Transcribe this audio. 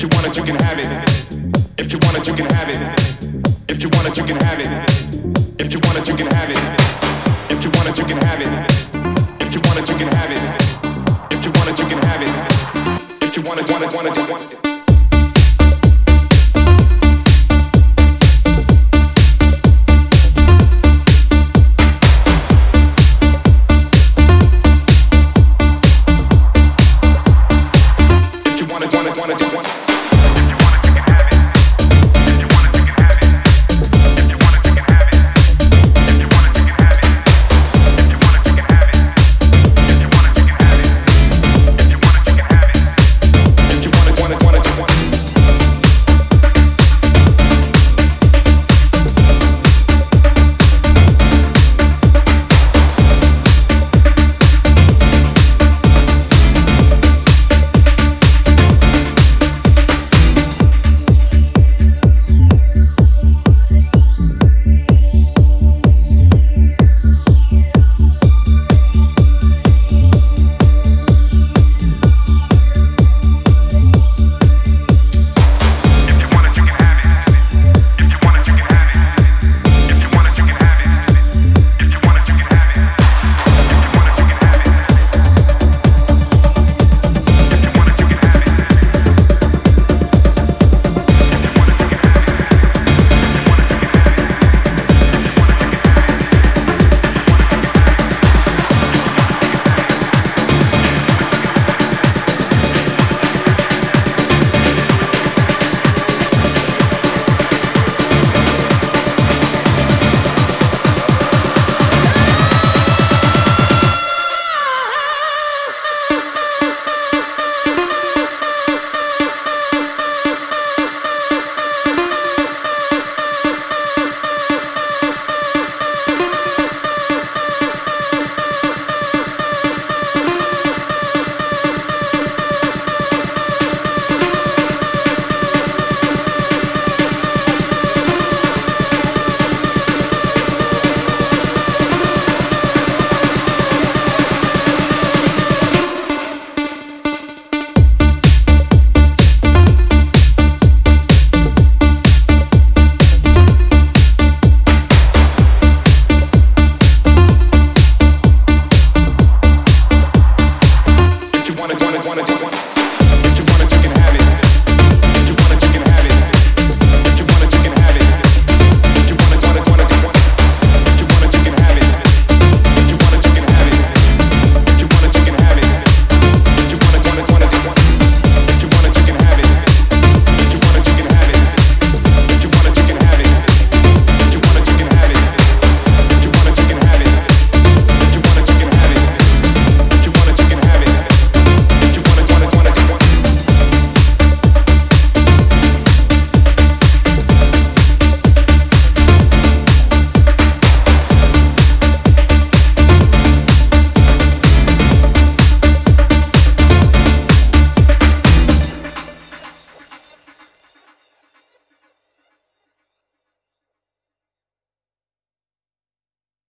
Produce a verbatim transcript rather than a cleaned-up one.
want it, you can have it. If you want it, you can have it. If you want it, you can have it. If you want it, you can have it. If you want it, you can have it. If you want it, you can have it. If you want it, you can have it. If you want it, want it, want it, want it. Wanna, wanna, wanna, wanna.